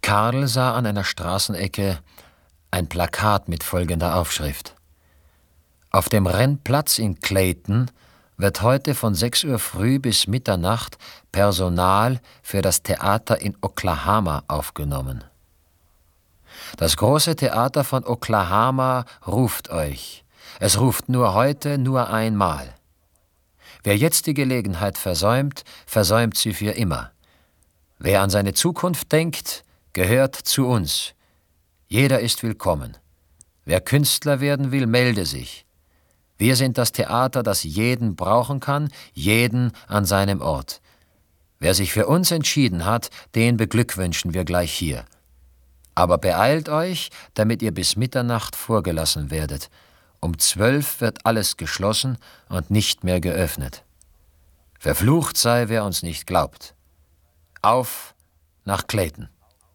Karl sah an einer Straßenecke ein Plakat mit folgender Aufschrift: Auf dem Rennplatz in Clayton wird heute von 6 Uhr früh bis Mitternacht Personal für das Theater in Oklahoma aufgenommen. Das große Theater von Oklahoma ruft euch. Es ruft nur heute, nur einmal. Wer jetzt die Gelegenheit versäumt, versäumt sie für immer. Wer an seine Zukunft denkt, gehört zu uns. Jeder ist willkommen. Wer Künstler werden will, melde sich. Wir sind das Theater, das jeden brauchen kann, jeden an seinem Ort. Wer sich für uns entschieden hat, den beglückwünschen wir gleich hier. Aber beeilt euch, damit ihr bis Mitternacht vorgelassen werdet. Um 12 wird alles geschlossen und nicht mehr geöffnet. Verflucht sei, wer uns nicht glaubt. Auf nach Clayton.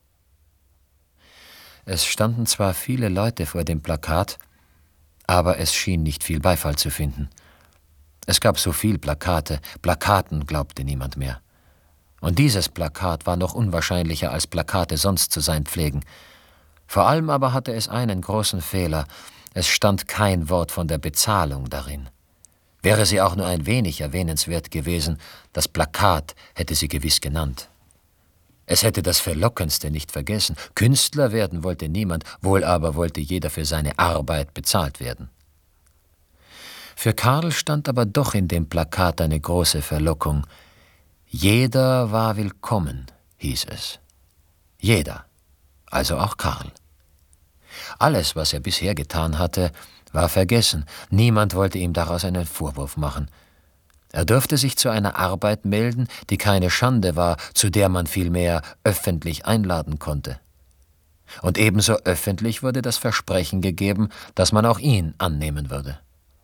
Es standen zwar viele Leute vor dem Plakat, aber es schien nicht viel Beifall zu finden. Es gab so viel Plakate, Plakaten glaubte niemand mehr. Und dieses Plakat war noch unwahrscheinlicher, als Plakate sonst zu sein pflegen. Vor allem aber hatte es einen großen Fehler: Es stand kein Wort von der Bezahlung darin. Wäre sie auch nur ein wenig erwähnenswert gewesen, das Plakat hätte sie gewiss genannt. Es hätte das Verlockendste nicht vergessen. Künstler werden wollte niemand, wohl aber wollte jeder für seine Arbeit bezahlt werden. Für Karl stand aber doch in dem Plakat eine große Verlockung. Jeder war willkommen, hieß es. Jeder, also auch Karl. Alles, was er bisher getan hatte, war vergessen. Niemand wollte ihm daraus einen Vorwurf machen. Er durfte sich zu einer Arbeit melden, die keine Schande war, zu der man vielmehr öffentlich einladen konnte. Und ebenso öffentlich wurde das Versprechen gegeben, dass man auch ihn annehmen würde.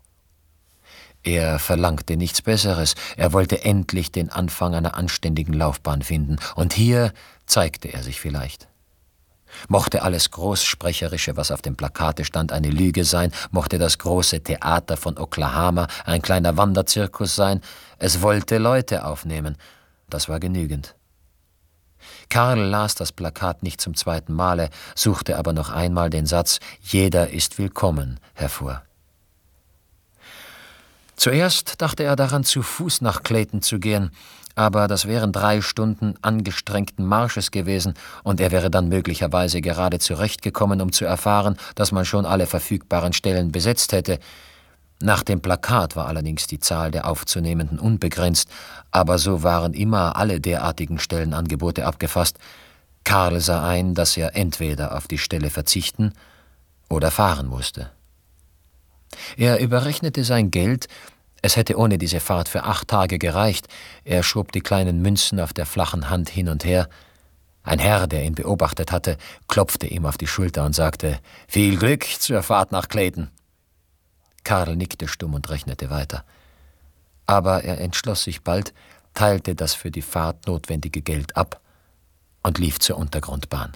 Er verlangte nichts Besseres. Er wollte endlich den Anfang einer anständigen Laufbahn finden. Und hier zeigte er sich vielleicht. Mochte alles Großsprecherische, was auf dem Plakate stand, eine Lüge sein, mochte das große Theater von Oklahoma ein kleiner Wanderzirkus sein, es wollte Leute aufnehmen. Das war genügend. Karl las das Plakat nicht zum 2. Male, suchte aber noch einmal den Satz »Jeder ist willkommen« hervor. Zuerst dachte er daran, zu Fuß nach Clayton zu gehen, aber das wären 3 Stunden angestrengten Marsches gewesen, und er wäre dann möglicherweise gerade zurechtgekommen, um zu erfahren, dass man schon alle verfügbaren Stellen besetzt hätte. Nach dem Plakat war allerdings die Zahl der Aufzunehmenden unbegrenzt, aber so waren immer alle derartigen Stellenangebote abgefasst. Karl sah ein, dass er entweder auf die Stelle verzichten oder fahren musste. Er überrechnete sein Geld. Es hätte ohne diese Fahrt für 8 Tage gereicht. Er schob die kleinen Münzen auf der flachen Hand hin und her. Ein Herr, der ihn beobachtet hatte, klopfte ihm auf die Schulter und sagte: »Viel Glück zur Fahrt nach Clayton.« Karl nickte stumm und rechnete weiter. Aber er entschloss sich bald, teilte das für die Fahrt notwendige Geld ab und lief zur Untergrundbahn.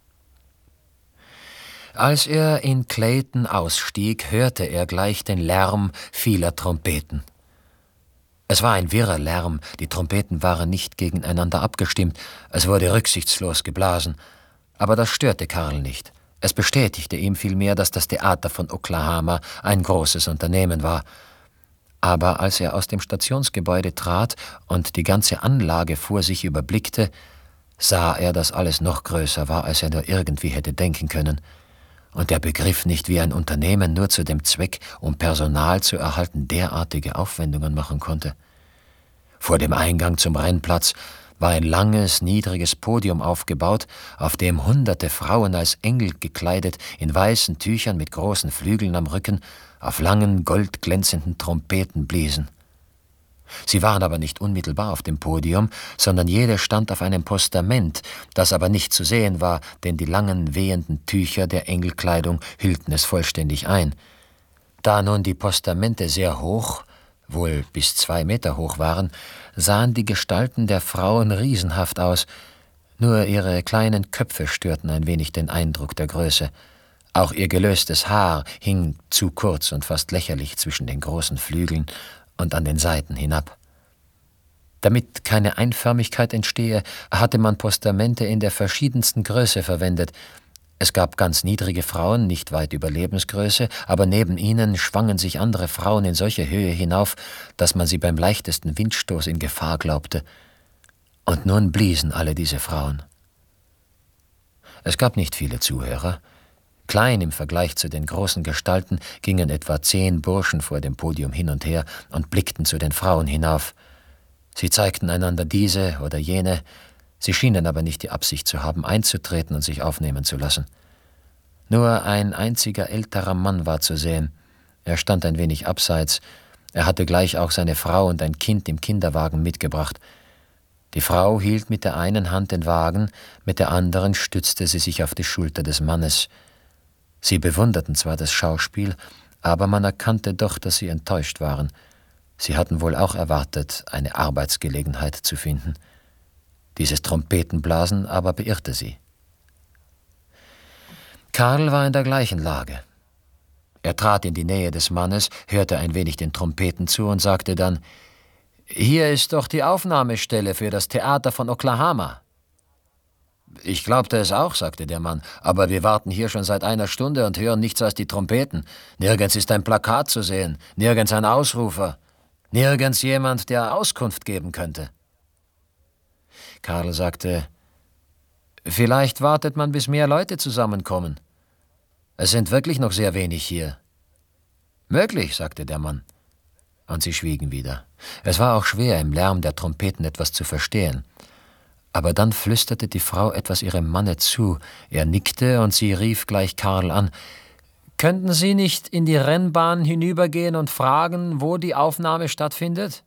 Als er in Clayton ausstieg, hörte er gleich den Lärm vieler Trompeten. Es war ein wirrer Lärm, die Trompeten waren nicht gegeneinander abgestimmt, es wurde rücksichtslos geblasen. Aber das störte Karl nicht. Es bestätigte ihm vielmehr, dass das Theater von Oklahoma ein großes Unternehmen war. Aber als er aus dem Stationsgebäude trat und die ganze Anlage vor sich überblickte, sah er, dass alles noch größer war, als er nur irgendwie hätte denken können. Und er begriff nicht, wie ein Unternehmen nur zu dem Zweck, um Personal zu erhalten, derartige Aufwendungen machen konnte. Vor dem Eingang zum Rennplatz war ein langes, niedriges Podium aufgebaut, auf dem hunderte Frauen als Engel gekleidet, in weißen Tüchern mit großen Flügeln am Rücken, auf langen, goldglänzenden Trompeten bliesen. Sie waren aber nicht unmittelbar auf dem Podium, sondern jede stand auf einem Postament, das aber nicht zu sehen war, denn die langen, wehenden Tücher der Engelkleidung hüllten es vollständig ein. Da nun die Postamente sehr hoch, wohl bis 2 Meter hoch waren, sahen die Gestalten der Frauen riesenhaft aus, nur ihre kleinen Köpfe störten ein wenig den Eindruck der Größe. Auch ihr gelöstes Haar hing zu kurz und fast lächerlich zwischen den großen Flügeln und an den Seiten hinab. Damit keine Einförmigkeit entstehe, hatte man Postamente in der verschiedensten Größe verwendet. Es gab ganz niedrige Frauen, nicht weit über Lebensgröße, aber neben ihnen schwangen sich andere Frauen in solche Höhe hinauf, dass man sie beim leichtesten Windstoß in Gefahr glaubte. Und nun bliesen alle diese Frauen. Es gab nicht viele Zuhörer. Klein im Vergleich zu den großen Gestalten gingen etwa 10 Burschen vor dem Podium hin und her und blickten zu den Frauen hinauf. Sie zeigten einander diese oder jene, sie schienen aber nicht die Absicht zu haben, einzutreten und sich aufnehmen zu lassen. Nur ein einziger älterer Mann war zu sehen. Er stand ein wenig abseits. Er hatte gleich auch seine Frau und ein Kind im Kinderwagen mitgebracht. Die Frau hielt mit der einen Hand den Wagen, mit der anderen stützte sie sich auf die Schulter des Mannes. Sie bewunderten zwar das Schauspiel, aber man erkannte doch, dass sie enttäuscht waren. Sie hatten wohl auch erwartet, eine Arbeitsgelegenheit zu finden. Dieses Trompetenblasen aber beirrte sie. Karl war in der gleichen Lage. Er trat in die Nähe des Mannes, hörte ein wenig den Trompeten zu und sagte dann: »Hier ist doch die Aufnahmestelle für das Theater von Oklahoma.« »Ich glaubte es auch«, sagte der Mann, »aber wir warten hier schon seit einer Stunde und hören nichts als die Trompeten. Nirgends ist ein Plakat zu sehen, nirgends ein Ausrufer, nirgends jemand, der Auskunft geben könnte.« Karl sagte: »Vielleicht wartet man, bis mehr Leute zusammenkommen. Es sind wirklich noch sehr wenig hier.« »Möglich«, sagte der Mann. Und sie schwiegen wieder. Es war auch schwer, im Lärm der Trompeten etwas zu verstehen. Aber dann flüsterte die Frau etwas ihrem Manne zu. Er nickte und sie rief gleich Karl an: »Könnten Sie nicht in die Rennbahn hinübergehen und fragen, wo die Aufnahme stattfindet?«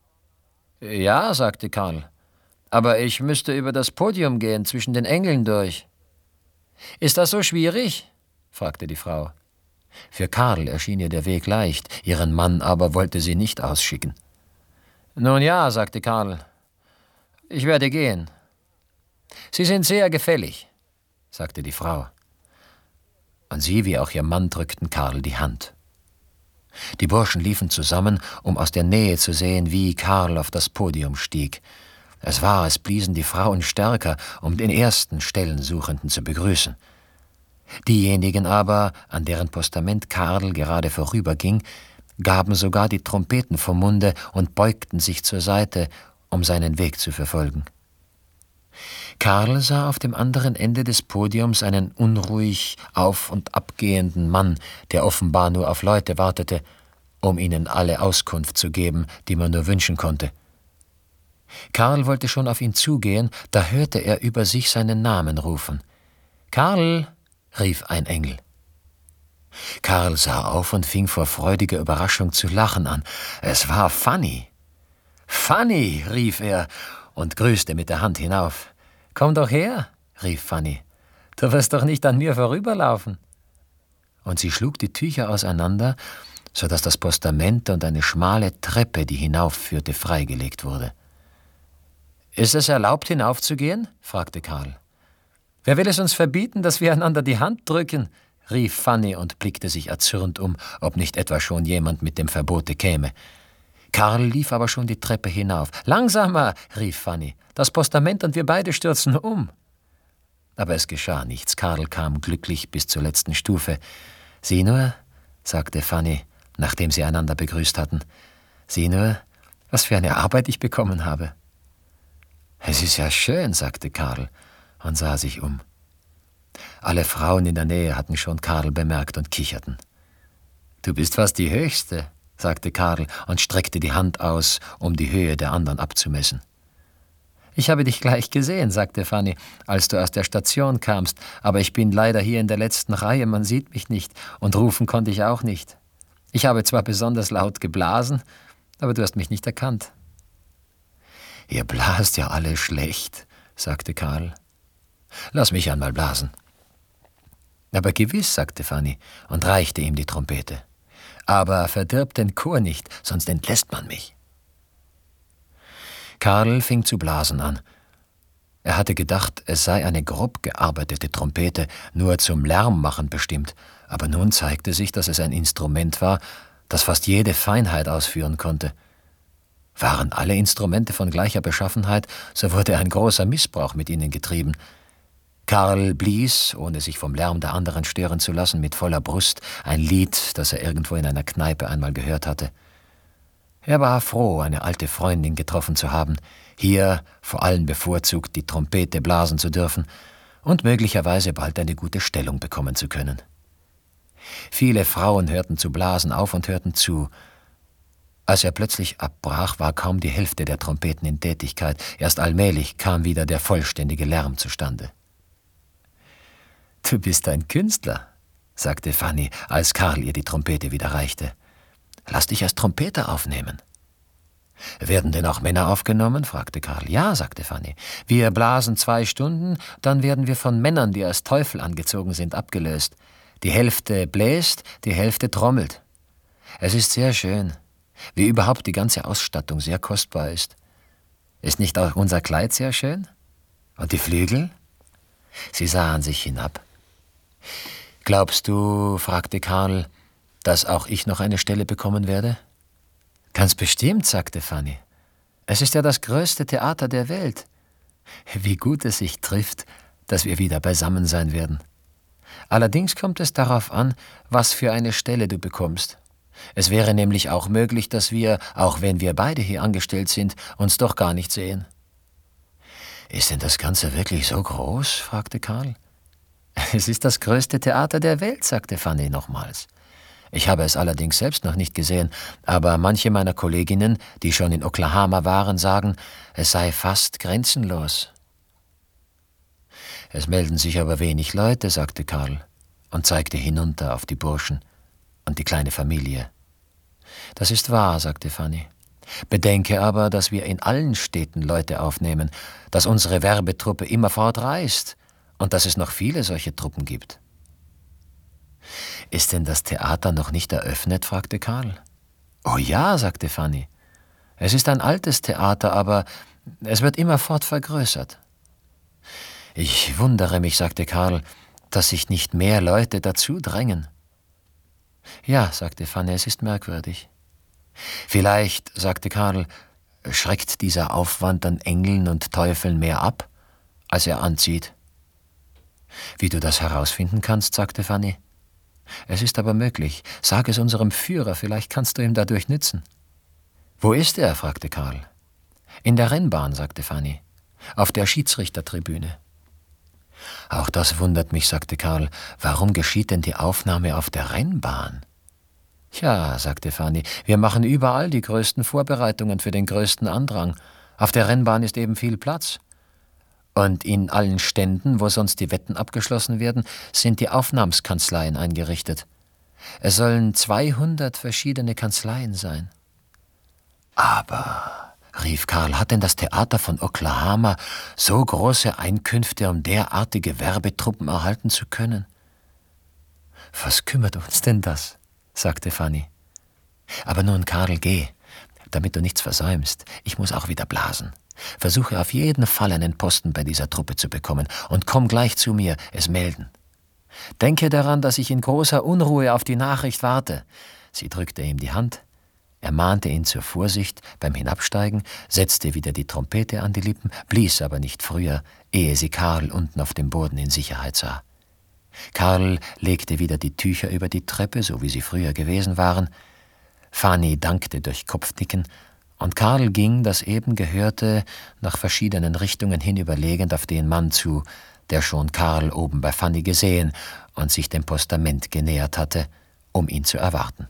»Ja«, sagte Karl, »aber ich müsste über das Podium gehen, zwischen den Engeln durch.« »Ist das so schwierig?« fragte die Frau. Für Karl erschien ihr der Weg leicht, ihren Mann aber wollte sie nicht ausschicken. »Nun ja«, sagte Karl, »ich werde gehen.« »Sie sind sehr gefällig«, sagte die Frau. Und sie wie auch ihr Mann drückten Karl die Hand. Die Burschen liefen zusammen, um aus der Nähe zu sehen, wie Karl auf das Podium stieg. Es bliesen die Frauen stärker, um den ersten Stellensuchenden zu begrüßen. Diejenigen aber, an deren Postament Karl gerade vorüberging, gaben sogar die Trompeten vom Munde und beugten sich zur Seite, um seinen Weg zu verfolgen. Karl sah auf dem anderen Ende des Podiums einen unruhig auf- und abgehenden Mann, der offenbar nur auf Leute wartete, um ihnen alle Auskunft zu geben, die man nur wünschen konnte. Karl wollte schon auf ihn zugehen, da hörte er über sich seinen Namen rufen. »Karl«, rief ein Engel. Karl sah auf und fing vor freudiger Überraschung zu lachen an. Es war Fanny. »Fanny«, rief er und grüßte mit der Hand hinauf. »Komm doch her«, rief Fanny. »Du wirst doch nicht an mir vorüberlaufen.« Und sie schlug die Tücher auseinander, so dass das Postament und eine schmale Treppe, die hinaufführte, freigelegt wurde. »Ist es erlaubt, hinaufzugehen?« fragte Karl. »Wer will es uns verbieten, dass wir einander die Hand drücken?« rief Fanny und blickte sich erzürnt um, ob nicht etwa schon jemand mit dem Verbote käme. Karl lief aber schon die Treppe hinauf. »Langsamer«, rief Fanny, »das Postament und wir beide stürzen um.« Aber es geschah nichts. Karl kam glücklich bis zur letzten Stufe. »Sieh nur«, sagte Fanny, nachdem sie einander begrüßt hatten, »sieh nur, was für eine Arbeit ich bekommen habe.« »Es ist ja schön«, sagte Karl und sah sich um. Alle Frauen in der Nähe hatten schon Karl bemerkt und kicherten. »Du bist fast die Höchste«, sagte Karl und streckte die Hand aus, um die Höhe der anderen abzumessen. »Ich habe dich gleich gesehen«, sagte Fanny, »als du aus der Station kamst, aber ich bin leider hier in der letzten Reihe, man sieht mich nicht, und rufen konnte ich auch nicht. Ich habe zwar besonders laut geblasen, aber du hast mich nicht erkannt.« »Ihr blast ja alle schlecht«, sagte Karl. »Lass mich einmal blasen.« »Aber gewiss«, sagte Fanny und reichte ihm die Trompete. »Aber verdirb den Chor nicht, sonst entlässt man mich.« Karl fing zu blasen an. Er hatte gedacht, es sei eine grob gearbeitete Trompete, nur zum Lärmmachen bestimmt, aber nun zeigte sich, dass es ein Instrument war, das fast jede Feinheit ausführen konnte. Waren alle Instrumente von gleicher Beschaffenheit, so wurde ein großer Missbrauch mit ihnen getrieben. Karl blies, ohne sich vom Lärm der anderen stören zu lassen, mit voller Brust ein Lied, das er irgendwo in einer Kneipe einmal gehört hatte. Er war froh, eine alte Freundin getroffen zu haben, hier vor allem bevorzugt die Trompete blasen zu dürfen und möglicherweise bald eine gute Stellung bekommen zu können. Viele Frauen hörten zu blasen auf und hörten zu. Als er plötzlich abbrach, war kaum die Hälfte der Trompeten in Tätigkeit. Erst allmählich kam wieder der vollständige Lärm zustande. »Du bist ein Künstler«, sagte Fanny, als Karl ihr die Trompete wieder reichte. »Lass dich als Trompeter aufnehmen.« »Werden denn auch Männer aufgenommen?« fragte Karl. »Ja«, sagte Fanny. »Wir blasen 2 Stunden, dann werden wir von Männern, die als Teufel angezogen sind, abgelöst. Die Hälfte bläst, die Hälfte trommelt. Es ist sehr schön, wie überhaupt die ganze Ausstattung sehr kostbar ist. Ist nicht auch unser Kleid sehr schön? Und die Flügel?« Sie sah an sich hinab. »Glaubst du«, fragte Karl, »dass auch ich noch eine Stelle bekommen werde?« »Ganz bestimmt«, sagte Fanny. »Es ist ja das größte Theater der Welt. Wie gut es sich trifft, dass wir wieder beisammen sein werden. Allerdings kommt es darauf an, was für eine Stelle du bekommst. Es wäre nämlich auch möglich, dass wir, auch wenn wir beide hier angestellt sind, uns doch gar nicht sehen.« »Ist denn das Ganze wirklich so groß?« fragte Karl. »Es ist das größte Theater der Welt«, sagte Fanny nochmals. »Ich habe es allerdings selbst noch nicht gesehen, aber manche meiner Kolleginnen, die schon in Oklahoma waren, sagen, es sei fast grenzenlos.« »Es melden sich aber wenig Leute«, sagte Karl und zeigte hinunter auf die Burschen und die kleine Familie. »Das ist wahr«, sagte Fanny. »Bedenke aber, dass wir in allen Städten Leute aufnehmen, dass unsere Werbetruppe immerfort reist und dass es noch viele solche Truppen gibt.« »Ist denn das Theater noch nicht eröffnet?« fragte Karl. »Oh ja«, sagte Fanny. »Es ist ein altes Theater, aber es wird immerfort vergrößert.« »Ich wundere mich«, sagte Karl, »dass sich nicht mehr Leute dazu drängen.« »Ja«, sagte Fanny, »es ist merkwürdig.« »Vielleicht«, sagte Karl, »schreckt dieser Aufwand an Engeln und Teufeln mehr ab, als er anzieht.« »Wie du das herausfinden kannst«, sagte Fanny. »Es ist aber möglich. Sag es unserem Führer, vielleicht kannst du ihm dadurch nützen.« »Wo ist er?« fragte Karl. »In der Rennbahn«, sagte Fanny, »auf der Schiedsrichtertribüne.« »Auch das wundert mich«, sagte Karl. »Warum geschieht denn die Aufnahme auf der Rennbahn?« »Ja«, sagte Fanny, »wir machen überall die größten Vorbereitungen für den größten Andrang. Auf der Rennbahn ist eben viel Platz. Und in allen Ständen, wo sonst die Wetten abgeschlossen werden, sind die Aufnahmskanzleien eingerichtet. Es sollen 200 verschiedene Kanzleien sein.« »Aber«, rief Karl, »hat denn das Theater von Oklahoma so große Einkünfte, um derartige Werbetruppen erhalten zu können?« »Was kümmert uns denn das?« sagte Fanny. »Aber nun, Karl, geh, damit du nichts versäumst. Ich muss auch wieder blasen. Versuche auf jeden Fall einen Posten bei dieser Truppe zu bekommen und komm gleich zu mir, es melden. Denke daran, dass ich in großer Unruhe auf die Nachricht warte.« Sie drückte ihm die Hand, ermahnte ihn zur Vorsicht beim Hinabsteigen, setzte wieder die Trompete an die Lippen, blies aber nicht früher, ehe sie Karl unten auf dem Boden in Sicherheit sah. Karl legte wieder die Tücher über die Treppe, so wie sie früher gewesen waren. Fanny dankte durch Kopfnicken, und Karl ging, das eben Gehörte, nach verschiedenen Richtungen hin überlegend auf den Mann zu, der schon Karl oben bei Fanny gesehen und sich dem Postament genähert hatte, um ihn zu erwarten.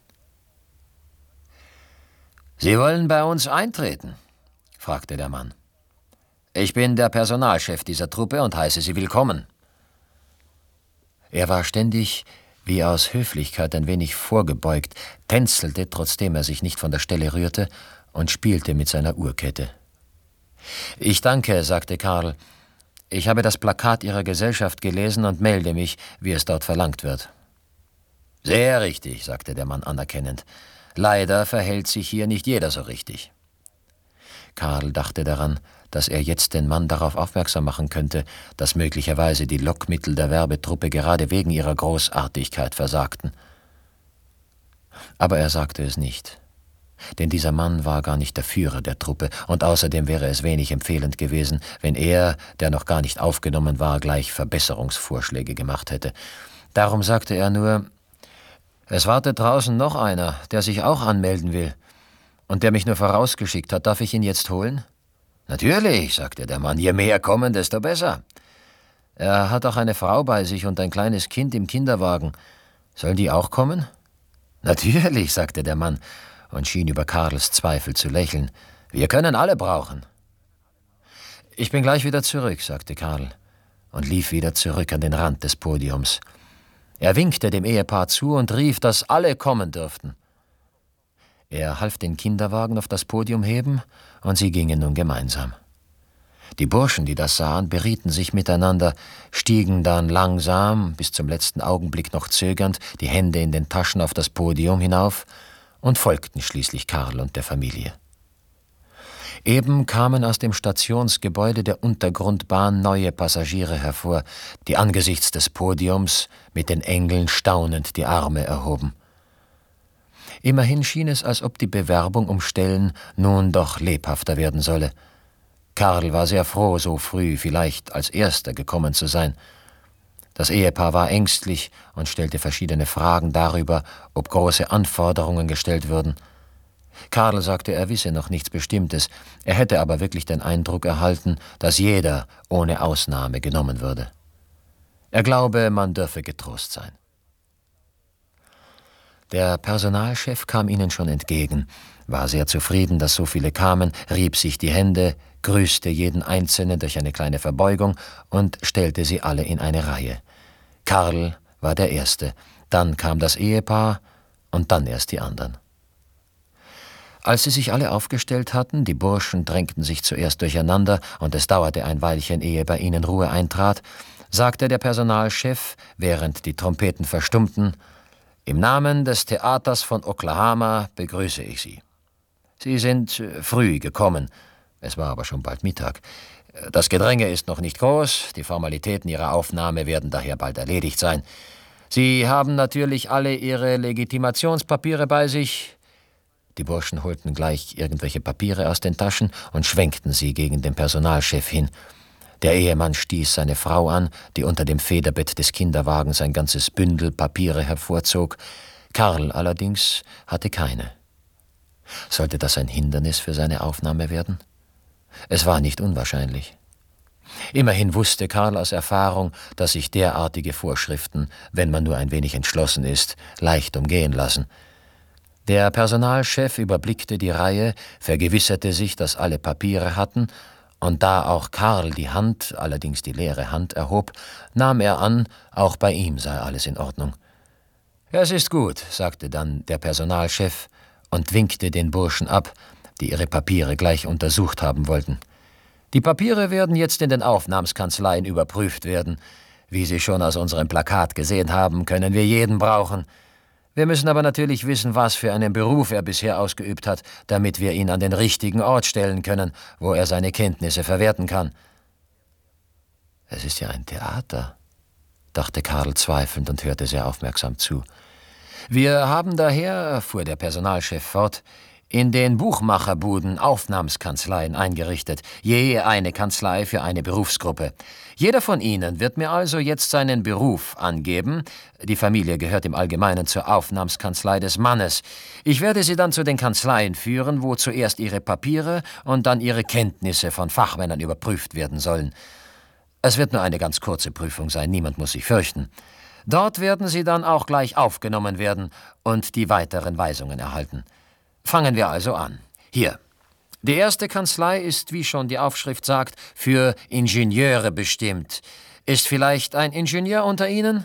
»Sie wollen bei uns eintreten?« fragte der Mann. »Ich bin der Personalchef dieser Truppe und heiße Sie willkommen.« Er war ständig, wie aus Höflichkeit ein wenig vorgebeugt, tänzelte, trotzdem er sich nicht von der Stelle rührte, und spielte mit seiner Uhrkette. »Ich danke«, sagte Karl. »Ich habe das Plakat Ihrer Gesellschaft gelesen und melde mich, wie es dort verlangt wird.« »Sehr richtig«, sagte der Mann anerkennend. »Leider verhält sich hier nicht jeder so richtig.« Karl dachte daran, dass er jetzt den Mann darauf aufmerksam machen könnte, dass möglicherweise die Lockmittel der Werbetruppe gerade wegen ihrer Großartigkeit versagten. Aber er sagte es nicht. Denn dieser Mann war gar nicht der Führer der Truppe, und außerdem wäre es wenig empfehlend gewesen, wenn er, der noch gar nicht aufgenommen war, gleich Verbesserungsvorschläge gemacht hätte. Darum sagte er nur: »Es wartet draußen noch einer, der sich auch anmelden will und der mich nur vorausgeschickt hat. Darf ich ihn jetzt holen?« »Natürlich«, sagte der Mann, »je mehr kommen, desto besser. Er hat auch eine Frau bei sich und ein kleines Kind im Kinderwagen. Sollen die auch kommen?« »Natürlich«, sagte der Mann und schien über Karls Zweifel zu lächeln. »Wir können alle brauchen.« »Ich bin gleich wieder zurück«, sagte Karl und lief wieder zurück an den Rand des Podiums. Er winkte dem Ehepaar zu und rief, dass alle kommen dürften. Er half den Kinderwagen auf das Podium heben, und sie gingen nun gemeinsam. Die Burschen, die das sahen, berieten sich miteinander, stiegen dann langsam, bis zum letzten Augenblick noch zögernd, die Hände in den Taschen auf das Podium hinauf und folgten schließlich Karl und der Familie. Eben kamen aus dem Stationsgebäude der Untergrundbahn neue Passagiere hervor, die angesichts des Podiums mit den Engeln staunend die Arme erhoben. Immerhin schien es, als ob die Bewerbung um Stellen nun doch lebhafter werden solle. Karl war sehr froh, so früh vielleicht als Erster gekommen zu sein. Das Ehepaar war ängstlich und stellte verschiedene Fragen darüber, ob große Anforderungen gestellt würden. Karl sagte, er wisse noch nichts Bestimmtes, er hätte aber wirklich den Eindruck erhalten, dass jeder ohne Ausnahme genommen würde. Er glaube, man dürfe getrost sein. Der Personalchef kam ihnen schon entgegen, war sehr zufrieden, dass so viele kamen, rieb sich die Hände, grüßte jeden Einzelnen durch eine kleine Verbeugung und stellte sie alle in eine Reihe. Karl war der Erste, dann kam das Ehepaar und dann erst die anderen. Als sie sich alle aufgestellt hatten, die Burschen drängten sich zuerst durcheinander und es dauerte ein Weilchen, ehe bei ihnen Ruhe eintrat, sagte der Personalchef, während die Trompeten verstummten: »Im Namen des Theaters von Oklahoma begrüße ich Sie. Sie sind früh gekommen, es war aber schon bald Mittag. Das Gedränge ist noch nicht groß, die Formalitäten Ihrer Aufnahme werden daher bald erledigt sein. Sie haben natürlich alle Ihre Legitimationspapiere bei sich.« Die Burschen holten gleich irgendwelche Papiere aus den Taschen und schwenkten sie gegen den Personalchef hin. Der Ehemann stieß seine Frau an, die unter dem Federbett des Kinderwagens ein ganzes Bündel Papiere hervorzog. Karl allerdings hatte keine. Sollte das ein Hindernis für seine Aufnahme werden? Es war nicht unwahrscheinlich. Immerhin wusste Karl aus Erfahrung, dass sich derartige Vorschriften, wenn man nur ein wenig entschlossen ist, leicht umgehen lassen. Der Personalchef überblickte die Reihe, vergewisserte sich, dass alle Papiere hatten, und da auch Karl die Hand, allerdings die leere Hand, erhob, nahm er an, auch bei ihm sei alles in Ordnung. »Es ist gut«, sagte dann der Personalchef und winkte den Burschen ab, die ihre Papiere gleich untersucht haben wollten. »Die Papiere werden jetzt in den Aufnahmskanzleien überprüft werden. Wie Sie schon aus unserem Plakat gesehen haben, können wir jeden brauchen. Wir müssen aber natürlich wissen, was für einen Beruf er bisher ausgeübt hat, damit wir ihn an den richtigen Ort stellen können, wo er seine Kenntnisse verwerten kann.« »Es ist ja ein Theater«, dachte Karl zweifelnd und hörte sehr aufmerksam zu. »Wir haben daher«, fuhr der Personalchef fort, »in den Buchmacherbuden Aufnahmskanzleien eingerichtet, je eine Kanzlei für eine Berufsgruppe. Jeder von Ihnen wird mir also jetzt seinen Beruf angeben. Die Familie gehört im Allgemeinen zur Aufnahmskanzlei des Mannes. Ich werde Sie dann zu den Kanzleien führen, wo zuerst Ihre Papiere und dann Ihre Kenntnisse von Fachmännern überprüft werden sollen. Es wird nur eine ganz kurze Prüfung sein, niemand muss sich fürchten. Dort werden Sie dann auch gleich aufgenommen werden und die weiteren Weisungen erhalten. Fangen wir also an. Hier. Die erste Kanzlei ist, wie schon die Aufschrift sagt, für Ingenieure bestimmt. Ist vielleicht ein Ingenieur unter Ihnen?«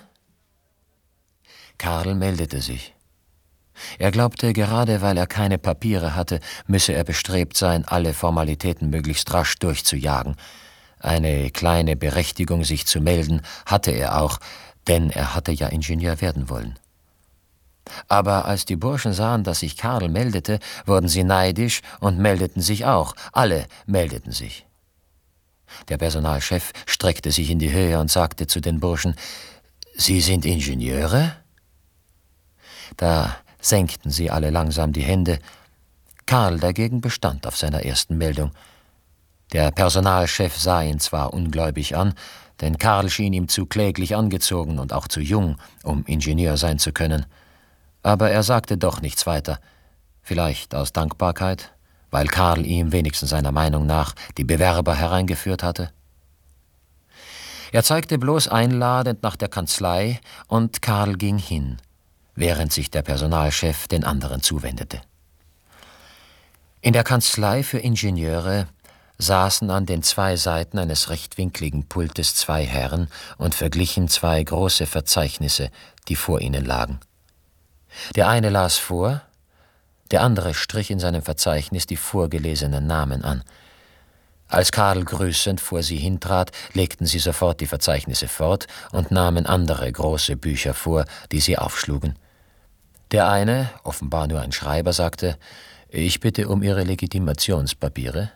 Karl meldete sich. Er glaubte, gerade weil er keine Papiere hatte, müsse er bestrebt sein, alle Formalitäten möglichst rasch durchzujagen. Eine kleine Berechtigung, sich zu melden, hatte er auch, denn er hatte ja Ingenieur werden wollen. Aber als die Burschen sahen, dass sich Karl meldete, wurden sie neidisch und meldeten sich auch. Alle meldeten sich. Der Personalchef streckte sich in die Höhe und sagte zu den Burschen: »Sie sind Ingenieure?« Da senkten sie alle langsam die Hände, Karl dagegen bestand auf seiner ersten Meldung. Der Personalchef sah ihn zwar ungläubig an, denn Karl schien ihm zu kläglich angezogen und auch zu jung, um Ingenieur sein zu können. Aber er sagte doch nichts weiter. Vielleicht aus Dankbarkeit, weil Karl ihm wenigstens seiner Meinung nach die Bewerber hereingeführt hatte. Er zeigte bloß einladend nach der Kanzlei und Karl ging hin, während sich der Personalchef den anderen zuwendete. In der Kanzlei für Ingenieure saßen an den 2 Seiten eines rechtwinkligen Pultes 2 Herren und verglichen 2 große Verzeichnisse, die vor ihnen lagen. Der eine las vor, der andere strich in seinem Verzeichnis die vorgelesenen Namen an. Als Karl grüßend vor sie hintrat, legten sie sofort die Verzeichnisse fort und nahmen andere große Bücher vor, die sie aufschlugen. Der eine, offenbar nur ein Schreiber, sagte: »Ich bitte um Ihre Legitimationspapiere.«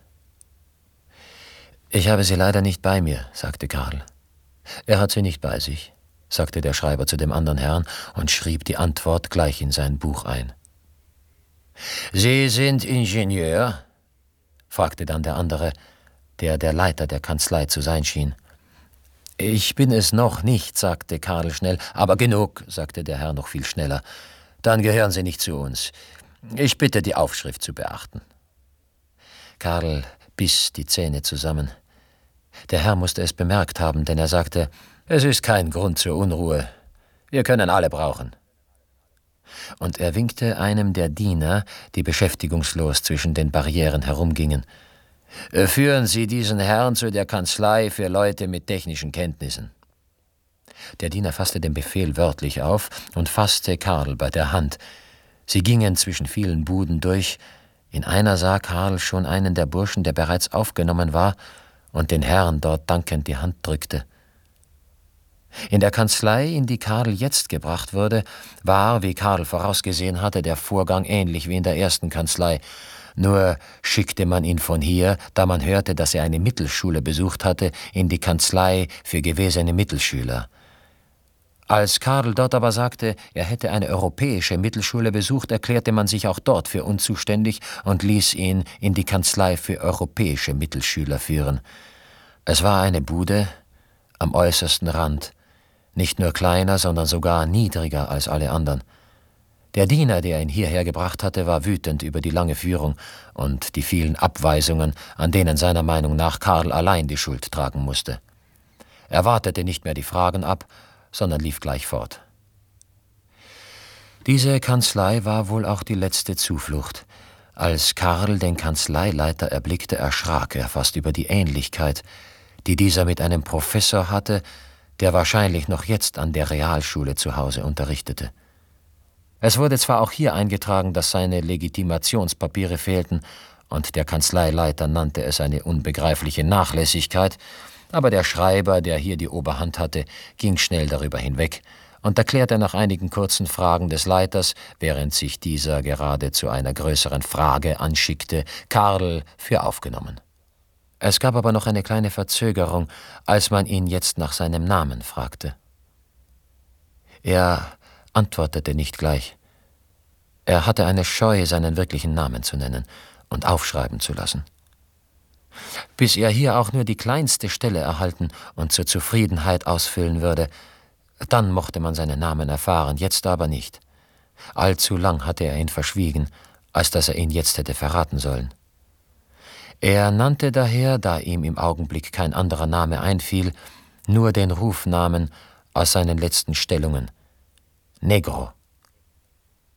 »Ich habe sie leider nicht bei mir«, sagte Karl. »Er hat sie nicht bei sich«, sagte der Schreiber zu dem anderen Herrn und schrieb die Antwort gleich in sein Buch ein. »Sie sind Ingenieur?« fragte dann der andere, der Leiter der Kanzlei zu sein schien. »Ich bin es noch nicht«, sagte Karl schnell. »Aber genug«, sagte der Herr noch viel schneller. »Dann gehören Sie nicht zu uns. Ich bitte, die Aufschrift zu beachten.« Karl biss die Zähne zusammen. Der Herr musste es bemerkt haben, denn er sagte: »Es ist kein Grund zur Unruhe. Wir können alle brauchen.« Und er winkte einem der Diener, die beschäftigungslos zwischen den Barrieren herumgingen. »Führen Sie diesen Herrn zu der Kanzlei für Leute mit technischen Kenntnissen.« Der Diener fasste den Befehl wörtlich auf und fasste Karl bei der Hand. Sie gingen zwischen vielen Buden durch. In einer sah Karl schon einen der Burschen, der bereits aufgenommen war und den Herrn dort dankend die Hand drückte. In der Kanzlei, in die Karl jetzt gebracht wurde, war, wie Karl vorausgesehen hatte, der Vorgang ähnlich wie in der ersten Kanzlei. Nur schickte man ihn von hier, da man hörte, dass er eine Mittelschule besucht hatte, in die Kanzlei für gewesene Mittelschüler. Als Karl dort aber sagte, er hätte eine europäische Mittelschule besucht, erklärte man sich auch dort für unzuständig und ließ ihn in die Kanzlei für europäische Mittelschüler führen. Es war eine Bude am äußersten Rand, nicht nur kleiner, sondern sogar niedriger als alle anderen. Der Diener, der ihn hierher gebracht hatte, war wütend über die lange Führung und die vielen Abweisungen, an denen seiner Meinung nach Karl allein die Schuld tragen musste. Er wartete nicht mehr die Fragen ab, sondern lief gleich fort. Diese Kanzlei war wohl auch die letzte Zuflucht. Als Karl den Kanzleileiter erblickte, erschrak er fast über die Ähnlichkeit, die dieser mit einem Professor hatte, der wahrscheinlich noch jetzt an der Realschule zu Hause unterrichtete. Es wurde zwar auch hier eingetragen, dass seine Legitimationspapiere fehlten, und der Kanzleileiter nannte es eine unbegreifliche Nachlässigkeit, aber der Schreiber, der hier die Oberhand hatte, ging schnell darüber hinweg und erklärte nach einigen kurzen Fragen des Leiters, während sich dieser gerade zu einer größeren Frage anschickte, Karl für aufgenommen. Es gab aber noch eine kleine Verzögerung, als man ihn jetzt nach seinem Namen fragte. Er antwortete nicht gleich. Er hatte eine Scheu, seinen wirklichen Namen zu nennen und aufschreiben zu lassen. Bis er hier auch nur die kleinste Stelle erhalten und zur Zufriedenheit ausfüllen würde, dann mochte man seinen Namen erfahren, jetzt aber nicht. Allzu lang hatte er ihn verschwiegen, als dass er ihn jetzt hätte verraten sollen. Er nannte daher, da ihm im Augenblick kein anderer Name einfiel, nur den Rufnamen aus seinen letzten Stellungen: Negro.